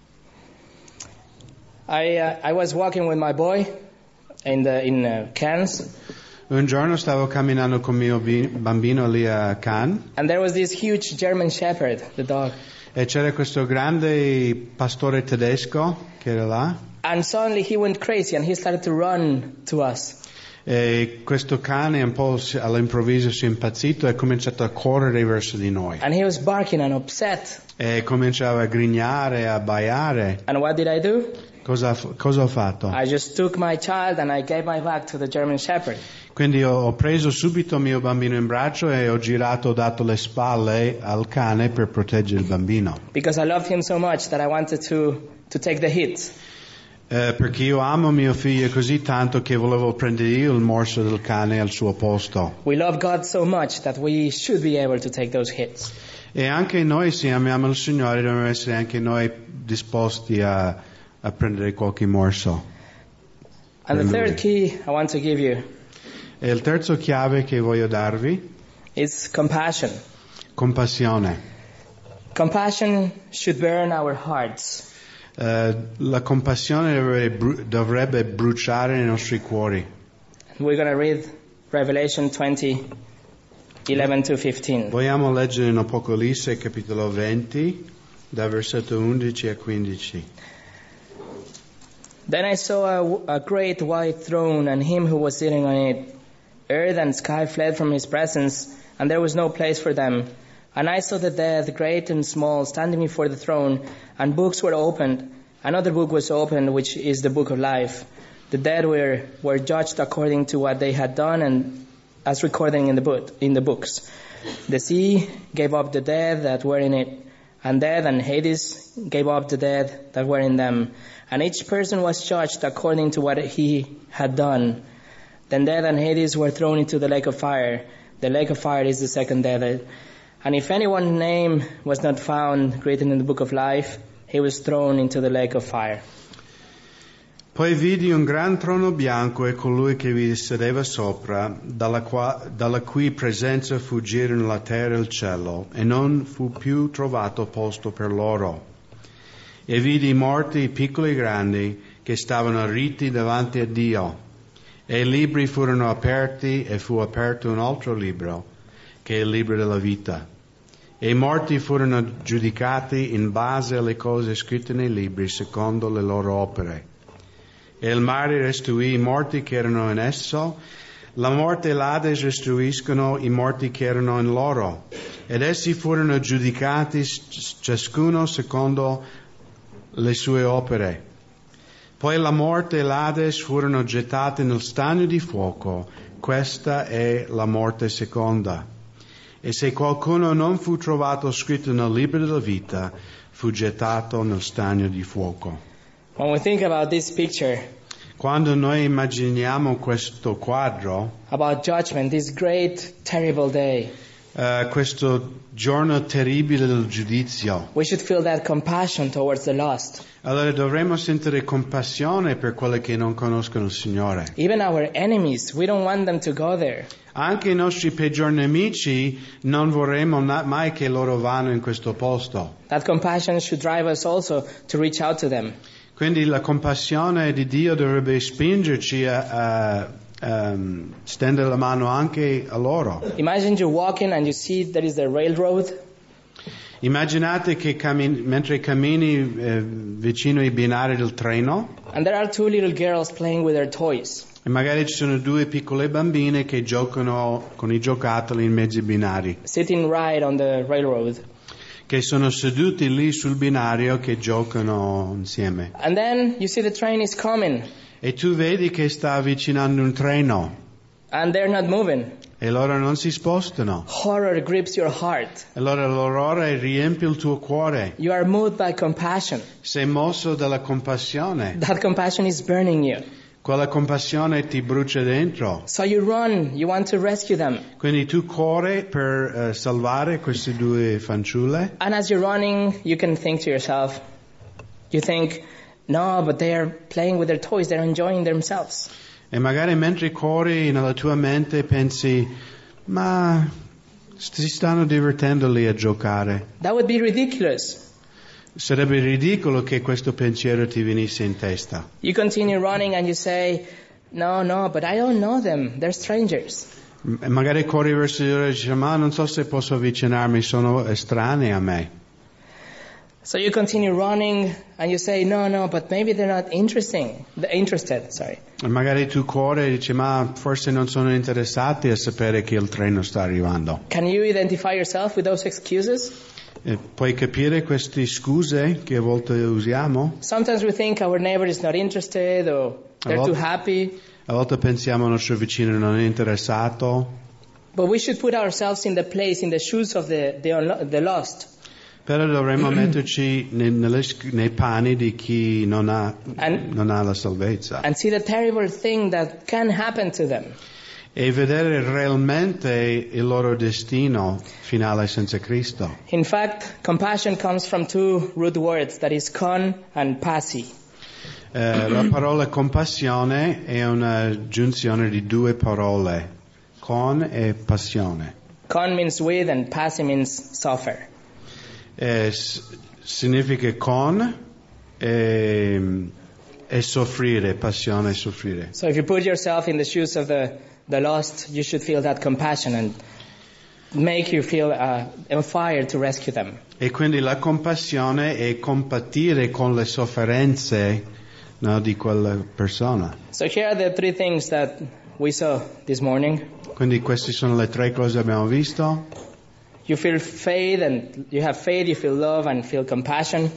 I was walking with my boy in Cannes. Un giorno stavo camminando con mio bambino lì a Cannes. And there was this huge German Shepherd, the dog. E c'era questo grande pastore tedesco che era là. And suddenly he went crazy and he started to run to us. E questo cane un po' all'improvviso si è impazzito e ha cominciato a correre verso di noi. And he was barking and upset. E cominciava a grignare, a baiare. And what did I do? Cosa ho fatto? I just took my child and I gave my back to the German Shepherd. Quindi ho preso subito mio bambino in braccio e ho dato le spalle al cane per proteggere il bambino. Because I loved him so much that I wanted to take the hits. perché io amo mio figlio così tanto che volevo prendere io il morso del cane al suo posto. We love God so much that we should be able to take those hits. E anche noi, se amiamo il Signore, dobbiamo essere anche noi disposti a prendere qualche morso. And the third key I want to give you E il terzo chiave che voglio darvi, is compassion. compassione. Compassion should burn our hearts. La compassione dovrebbe bruciare nei nostri cuori. We're going to read Revelation 20:11-15. Vogliamo leggere in Apocalisse capitolo 20, da versetto 11 a 15. Then I saw a great white throne and him who was sitting on it. Earth and sky fled from his presence, and there was no place for them. And I saw the dead, great and small, standing before the throne, and books were opened. Another book was opened, which is the book of life. The dead were judged according to what they had done, and as recorded in the books. The sea gave up the dead that were in it, and death and Hades gave up the dead that were in them. And each person was judged according to what he had done. Then death and Hades were thrown into the lake of fire. The lake of fire is the second death. And if anyone's name was not found written in the book of life, he was thrown into the lake of fire. Poi vidi un gran trono bianco e colui che vi sedeva sopra, dalla cui presenza fuggirono la terra e il cielo, e non fu più trovato posto per loro. E vidi i morti, piccoli e grandi, che stavano ritti davanti a Dio. E i libri furono aperti, e fu aperto un altro libro, che è il libro della vita. E i morti furono giudicati in base alle cose scritte nei libri, secondo le loro opere. E il mare restituì i morti che erano in esso, la morte e l'Ades restituiscono i morti che erano in loro. Ed essi furono giudicati ciascuno secondo le sue opere. Poi la morte e l'Ades furono gettati nel stagno di fuoco. Questa è la morte seconda. E se qualcuno non fu trovato scritto nel libro della vita, fu gettato nel stagno di fuoco. When we think about this picture, Quando noi immaginiamo questo quadro, about judgment, this great, terrible day, questo giorno terribile del giudizio, we should feel that compassion towards the lost. allora dovremmo sentire compassione per quelli che non conoscono il Signore. Even our enemies, we don't want them to go there. Anche i nostri peggiori nemici non vorremmo mai che loro vanno in questo posto. That compassion should drive us also to reach out to them. Quindi la compassione di Dio dovrebbe spingerci a stendere la mano anche a loro. Imagine you're walking and you see there is the railroad, Immaginate che mentre cammini vicino ai binari del treno, and there are two little girls playing with their toys. e magari ci sono due piccole bambine che giocano con i giocattoli in mezzo ai binari, Sitting right on the railroad. che sono seduti lì sul binario che giocano insieme. And then you see the train is coming, E tu vedi che sta avvicinando un treno and they're not moving. e loro non si spostano. Horror grips your heart. Allora l'orrore riempie il tuo cuore. You are moved by compassion. Sei mosso dalla compassione. That compassion is burning you. Quella compassione ti brucia dentro. So you run, you want to rescue them. Quindi tu corri per salvare queste due fanciulle. And as you're running, you can think to yourself, you think, no, but they are playing with their toys, they're enjoying themselves. E magari mentre corri nella tua mente pensi, ma si stanno divertendo lì a giocare. That would be ridiculous. Sarebbe ridicolo che questo pensiero ti venisse in testa. You continue running and you say, no, but I don't know them, they're strangers. E magari corri verso di loro e dici, ma non so se posso avvicinarmi, sono estranei a me. So you continue running and you say, no, but maybe they're not interested. E magari tu corri e dici, ma forse non sono interessati a sapere che il treno sta arrivando. Can you identify yourself with those excuses? E puoi capire queste scuse che a volte usiamo? Sometimes we think our neighbor is not interested or they're too happy. A volte pensiamo il nostro vicino non è interessato. But we should put ourselves in the place, in the shoes of the lost. Però dovremmo metterci nei panni di chi non ha la salvezza. And see the terrible thing that can happen to them. E vedere realmente il loro destino finale senza Cristo. In fact, compassion comes from two root words, that is con and passi. La parola compassione è una giunzione di due parole, con e passione. Con means with and passi means suffer. Significa con e soffrire, passione e soffrire. So if you put yourself in the shoes of the lost, you should feel that compassion and make you feel on fire to rescue them. E quindi la compassione è compatire con le sofferenze, no, di quella persona. So here are the three things that we saw this morning. Quindi queste sono le tre cose che abbiamo visto. You feel faith, and you have faith, you feel love, and feel compassion.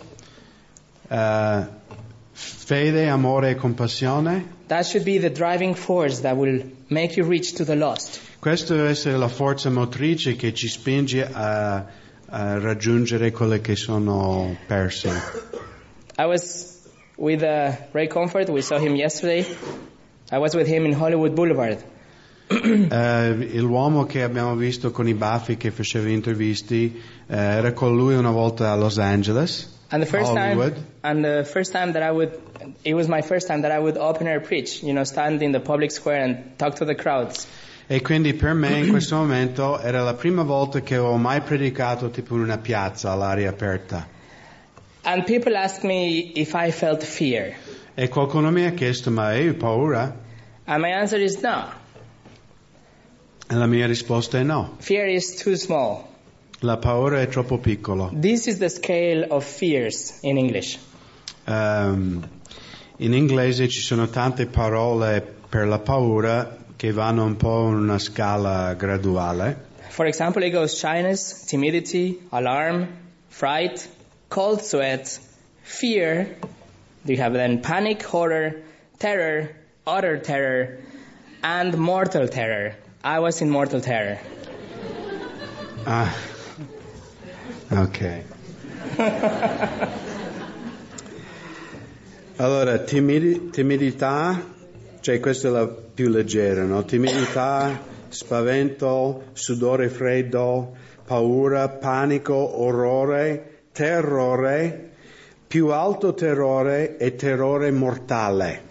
Fede, amore e compassione. That should be the driving force that will make you reach to the lost. Questo deve essere la forza motrice che ci spinge a raggiungere quelle che sono perse. I was with Ray Comfort. We saw him yesterday. I was with him in Hollywood Boulevard. L'uomo che abbiamo visto con i baffi che faceva intervisti era con lui una volta a Los Angeles. And the first Hollywood. time that it was my first time that I would open air preach, stand in the public square and talk to the crowds. E quindi per me in questo momento era la prima volta che avevo mai predicato tipo in una piazza all'aria aperta. And people asked me if I felt fear. E qualcuno mi ha chiesto, ma hai paura? And my answer is no. E la mia risposta è no. Fear is too small. La paura è troppo piccola. This is the scale of fears in English. In inglese ci sono tante parole per la paura che vanno un po' in una scala graduale. For example, it goes shyness, timidity, alarm, fright, cold sweat, fear. You have then panic, horror, terror, utter terror, and mortal terror. I was in mortal terror. Ok. Allora, timidità, cioè questa è la più leggera, no? Timidità, spavento, sudore freddo, paura, panico, orrore, terrore, più alto terrore e terrore mortale.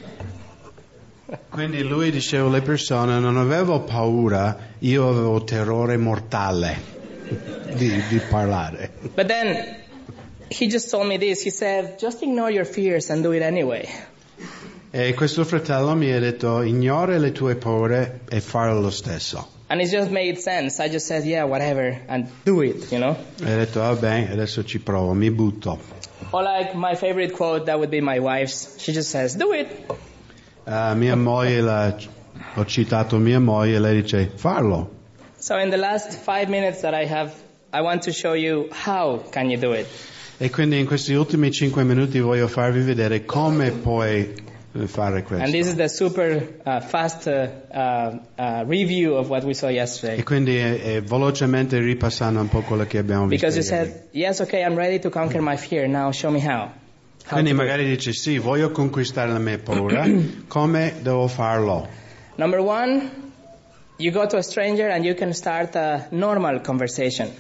Quindi lui diceva alle persone, non avevo paura, io avevo terrore mortale di parlare. But then he just told me this. He said, just ignore your fears and do it anyway. E questo fratello mi ha detto, ignora le tue paure e farlo lo stesso. And it just made sense. I just said, yeah, whatever, and do it, E ha detto, va bene, adesso ci provo, mi butto. Or like my favorite quote, that would be my wife's. She just says, do it. Mia moglie, ho citato mia moglie, lei dice, farlo. So in the last 5 minutes that I have, I want to show you how can you do it. E quindi in questi ultimi 5 minuti voglio farvi vedere come puoi fare questo. And this is the super fast review of what we saw yesterday. E quindi velocemente ripassando un po' quello che abbiamo visto. Because you said, yes, okay, I'm ready to conquer my fear. Now show me how. Quindi magari dici, sì, voglio conquistare la mia paura. Come devo farlo? Number one, you go to a stranger and you can start a normal conversation.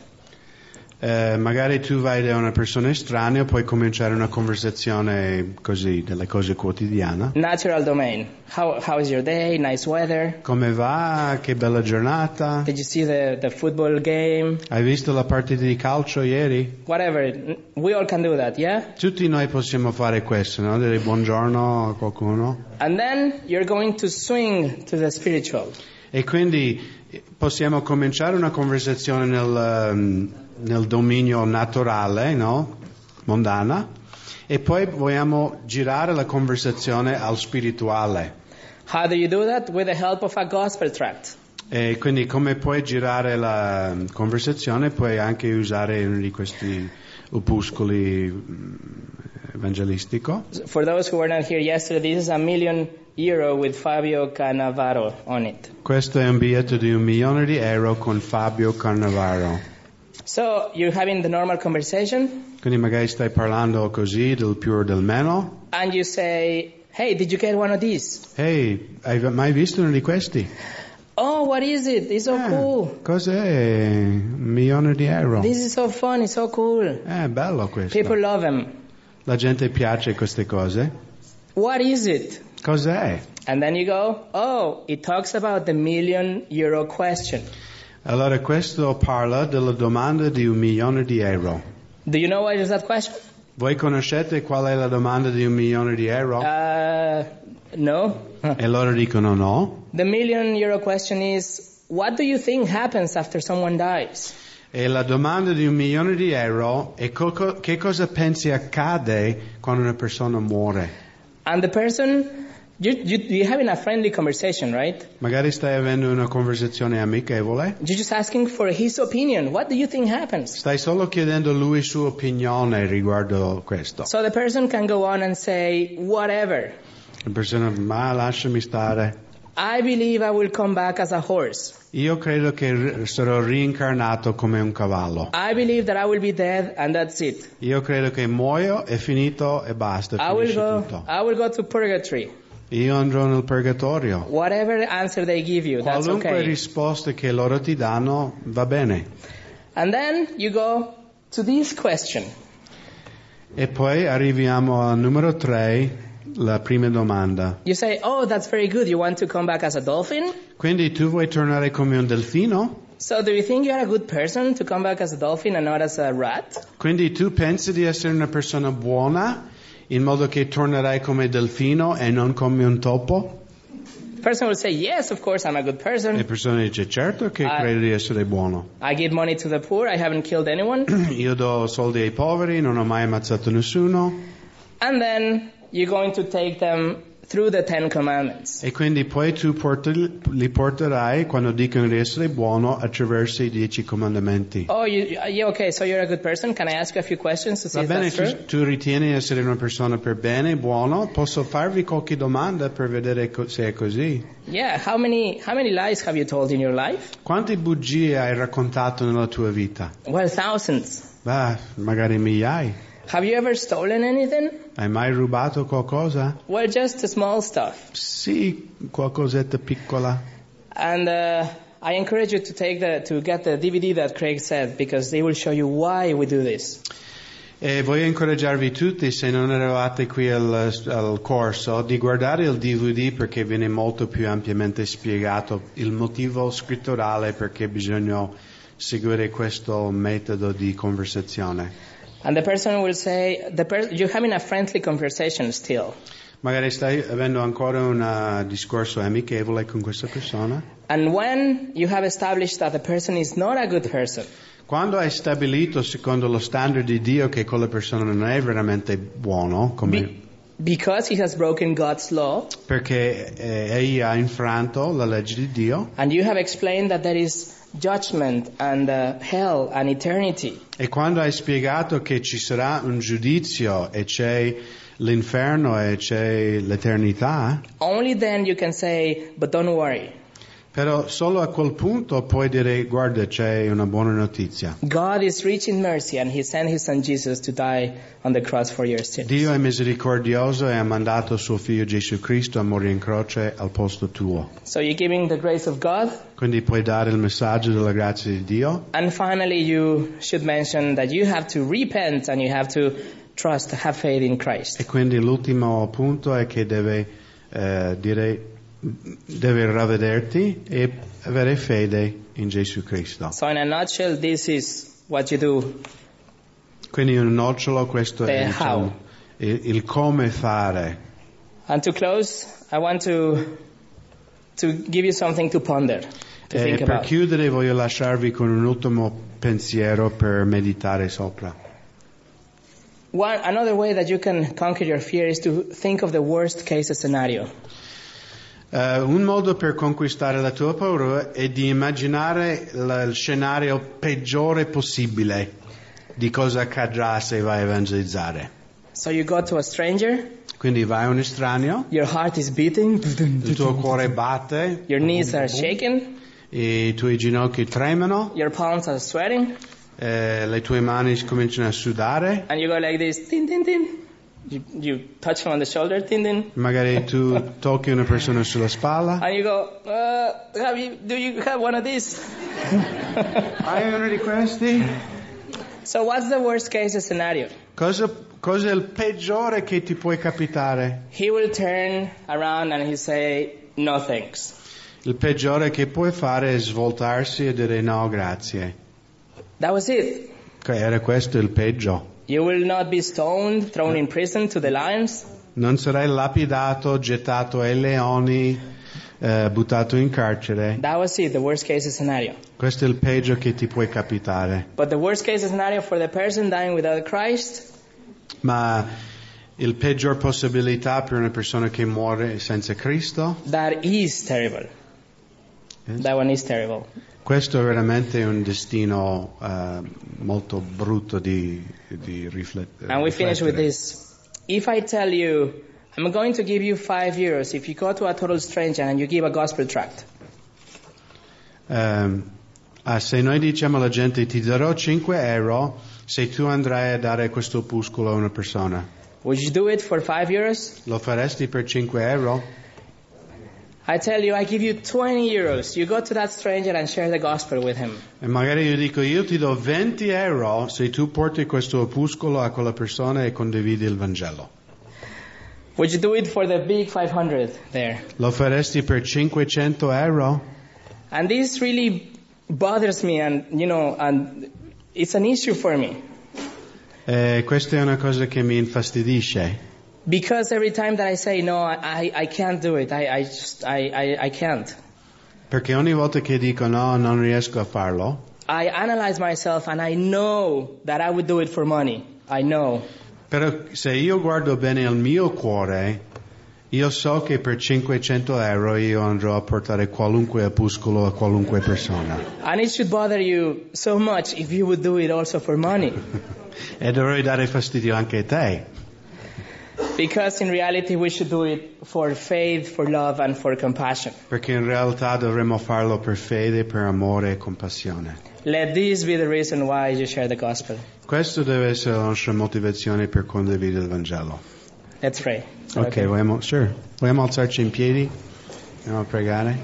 Magari tu vai da una persona estranea, puoi cominciare una conversazione così, delle cose quotidiane. Natural domain. How is your day? Nice weather. Come va? Che bella giornata. Did you see the football game? Hai visto la partita di calcio ieri? Whatever. We all can do that, yeah? Tutti noi possiamo fare questo, no? Dire buongiorno a qualcuno. And then you're going to swing to the spiritual. E quindi possiamo cominciare una conversazione nel dominio naturale, no? Mondana, e poi vogliamo girare la conversazione al spirituale. How do you do that? With the help of a gospel tract. E quindi come puoi girare la conversazione, puoi anche usare uno di questi opuscoli evangelistico. For those who were not here yesterday, this is €1 million with Fabio Cannavaro on it. Questo è un biglietto di €1 milione con Fabio Cannavaro. So you're having the normal conversation, Quindi magari stai parlando così del più o del meno. and you say, hey, did you get one of these? Ehi, hai mai visto uno di questi? Oh, what is it? It's so cool. Cos'è? €1.000.000. This is so fun. It's so cool. Bello questo. People love them. La gente piace queste cose. What is it? Cos'è? And then you go, oh, it talks about the €1,000,000 question. Allora questo parla della domanda di €1.000.000. Do you know what is that question? Voi conoscete qual è la domanda di €1.000.000? No. E loro dicono no. The €1,000,000 question is, what do you think happens after someone dies? E la domanda di €1.000.000 è che cosa pensi accade quando una persona muore? And the person, you're having a friendly conversation, right? Magari stai avendo una conversazione amichevole. You're just asking for his opinion. What do you think happens? Stai solo chiedendo a lui sua opinione riguardo questo. So the person can go on and say, whatever. La persona, ma lasciami stare. I believe I will come back as a horse. Io credo che sarò reincarnato come un cavallo. I believe that I will be dead and that's it. Io credo che muoio, è finito e basta, I will finisce tutto. go to purgatory. Io andrò nel purgatorio. Whatever answer they give you, that's Qualunque okay. risposta che loro ti danno va bene. And then you go to this question. E poi arriviamo al numero 3, la prima domanda. You say, oh, that's very good. You want to come back as a dolphin? Quindi tu vuoi tornare come un delfino? So do you think you're a good person to come back as a dolphin and not as a rat? Quindi tu pensi di essere una persona buona in modo che tornerai come delfino e non come un topo? The person will say, yes, of course, I'm a good E la person. persona dice certo che credo di essere buono. I give money to the poor. I haven't killed anyone. Io do soldi ai poveri, non ho mai ammazzato nessuno. And then you're going to take them through the 10 commandments. E quindi poi tu li porterai, quando dicono di essere buono, attraverso i 10 comandamenti. Oh, yeah, okay, so you're a good person. Can I ask you a few questions to see Va if bene, that's true? tu ritieni essere una persona per bene, buono? Posso farvi qualche domanda per vedere se è così? Yeah, how many lies have you told in your life? Quante bugie hai raccontato nella tua vita? Well, thousands. Magari migliaia. Have you ever stolen anything? Hai mai rubato qualcosa? Well, just small stuff. Sì, qualcosetta piccola. And I encourage you to get the DVD that Craig said, because they will show you why we do this. E voglio incoraggiarvi tutti, se non eravate qui al corso, di guardare il DVD perché viene molto più ampiamente spiegato il motivo scritturale perché bisogna seguire questo metodo di conversazione. And the person will say, you're having a friendly conversation still. Magari stai avendo ancora un discorso amichevole con questa persona. And when you have established that the person is not a good person, Quando hai stabilito secondo lo standard di Dio che quella persona non è veramente buono, because he has broken God's law, perché egli ha infranto la legge di Dio, and you have explained that there is judgment and hell and eternity, e quando hai spiegato che ci sarà un giudizio e c'è l'inferno e c'è l'eternità, only then you can say, but don't worry. però solo a quel punto puoi dire, guarda, c'è una buona notizia. God is rich in mercy and he sent his son Jesus to die on the cross for your sins. Dio è misericordioso e ha mandato suo figlio Gesù Cristo a morire in croce al posto tuo. So you're giving the grace of God. Quindi puoi dare il messaggio della grazia di Dio. And finally you should mention that you have to repent and you have to trust, have faith in Christ. E quindi l'ultimo punto è che deve ravvederti e avere fede in Gesù Cristo. So in a nutshell, this is what you do. Quindi in un nocciolo questo è how. il come fare. And to close, I want to give you something to ponder, to think Per about. chiudere voglio lasciarvi con un ultimo pensiero per meditare sopra. Another way that you can conquer your fear is to think of the worst case scenario. Un modo per conquistare la tua paura è di immaginare il scenario peggiore possibile di cosa accadrà se vai a evangelizzare. So you go to a stranger, Quindi vai a un estraneo, your heart is beating, il tuo cuore batte, your knees are shaking, i tuoi ginocchi tremano, your palms are sweating, le tue mani cominciano a sudare, and you go like this, tin, tin, tin. You touch him on the shoulder, tin, tin. magari tu tocchi una persona sulla spalla. And you go, do you have one of these? Hai uno di questi? So what's the worst case scenario? Cosa è il peggiore che ti può capitare? He will turn around and he say, no thanks. Il peggiore che puoi fare è svoltarsi e dire no, grazie. That was it. Era questo il peggio. You will not be stoned, thrown in prison to the lions. Non sarai lapidato, gettato ai leoni, buttato in carcere. That was it, the worst case scenario. Questo è il peggio che ti può capitare. But the worst case scenario for the person dying without Christ, Ma il peggior possibilità per una persona che muore senza Cristo? that is terrible. Yes. That one is terrible. Questo è veramente un destino molto brutto di riflettere. And we finish with this. If I tell you, I'm going to give you €5 if you go to a total stranger and you give a gospel tract. Se noi diciamo alla gente ti darò €5 se tu andrai a dare questo opuscolo a una persona, Would you do it for €5? lo faresti per €5? I tell you, I give you €20. You go to that stranger and share the gospel with him. E magari io dico io ti do €20 se tu porti questo opuscolo a quella persona e condividi il Vangelo. Would you do it for the big 500 there? Lo faresti per €500? And this really bothers me, and and it's an issue for me. Questa è una cosa che mi infastidisce. Because every time that I say, no, I can't do it, I can't. Perché ogni volta che dico no, non riesco a farlo, I analyze myself and I know that I would do it for money. I know. però se io guardo bene il mio cuore, io so che per €500 io andrò a portare qualunque opuscolo a qualunque persona. And it should bother you so much if you would do it also for money. E dovrei dare fastidio anche a te. Because in reality we should do it for faith, for love, and for compassion. Perché in realtà dovremmo farlo per fede, per amore e compassione. Let this be the reason why you share the gospel. Questo deve essere la nostra motivazione per condividere il Vangelo. Let's pray. Ok, vogliamo alzarci in piedi? Andiamo a pregare.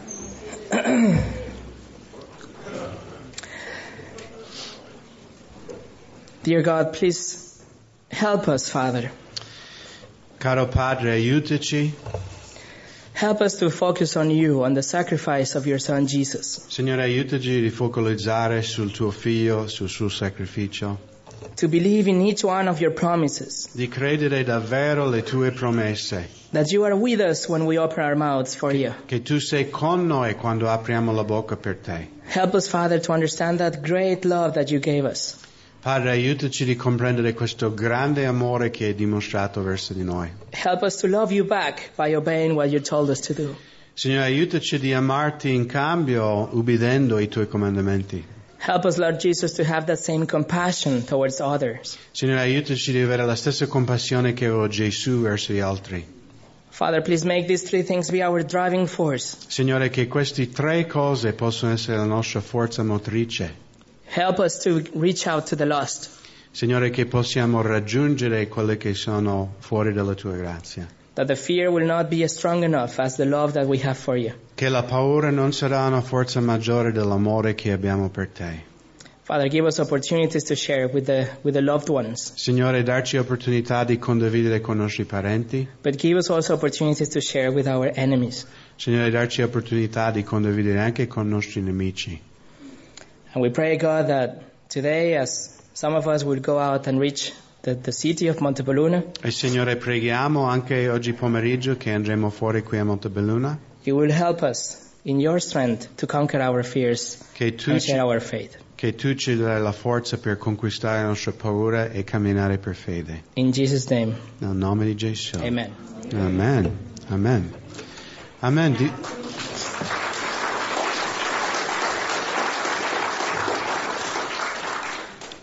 Dear God, please help us, Father. Caro Padre, aiutaci. Help us to focus on you, on the sacrifice of your Son Jesus. Signore, aiutaci a focalizzare sul tuo Figlio, sul suo sacrificio. To believe in each one of your promises. Di credere davvero le tue promesse. That you are with us when we open our mouths for you. Che tu sei con noi quando apriamo la bocca per te. Help us, Father, to understand that great love that you gave us. Padre, aiutaci di comprendere questo grande amore che hai dimostrato verso di noi. Help us to love you back by obeying what you told us to do. Signore, aiutaci di amarti in cambio ubbidendo i tuoi comandamenti. Help us, Lord Jesus, to have that same compassion towards others. Signore, aiutaci di avere la stessa compassione che aveva Gesù verso gli altri. Father, please make these 3 things be our driving force. Signore, che queste 3 cose possano essere la nostra forza motrice. Help us to reach out to the lost. Signore, che possiamo raggiungere quelle che sono fuori dalla tua grazia. That the fear will not be strong enough as the love that we have for you. Che la paura non sarà una forza maggiore dell'amore che abbiamo per te. Father, give us opportunities to share with the loved ones. Signore, darci opportunità di condividere con i nostri parenti. But give us also opportunities to share with our enemies. Signore, darci opportunità di condividere anche con i nostri nemici. And we pray, God, that today, as some of us will go out and reach the city of Montebelluna, E Signore, preghiamo anche oggi pomeriggio che andremo fuori qui a Montebelluna, you will help us in your strength to conquer our fears che tu, and share our faith. che tu ci darai la forza per conquistare la nostra paura e camminare per fede. In Jesus' name, Nel nome di Gesù. amen. Amen. Amen. Amen.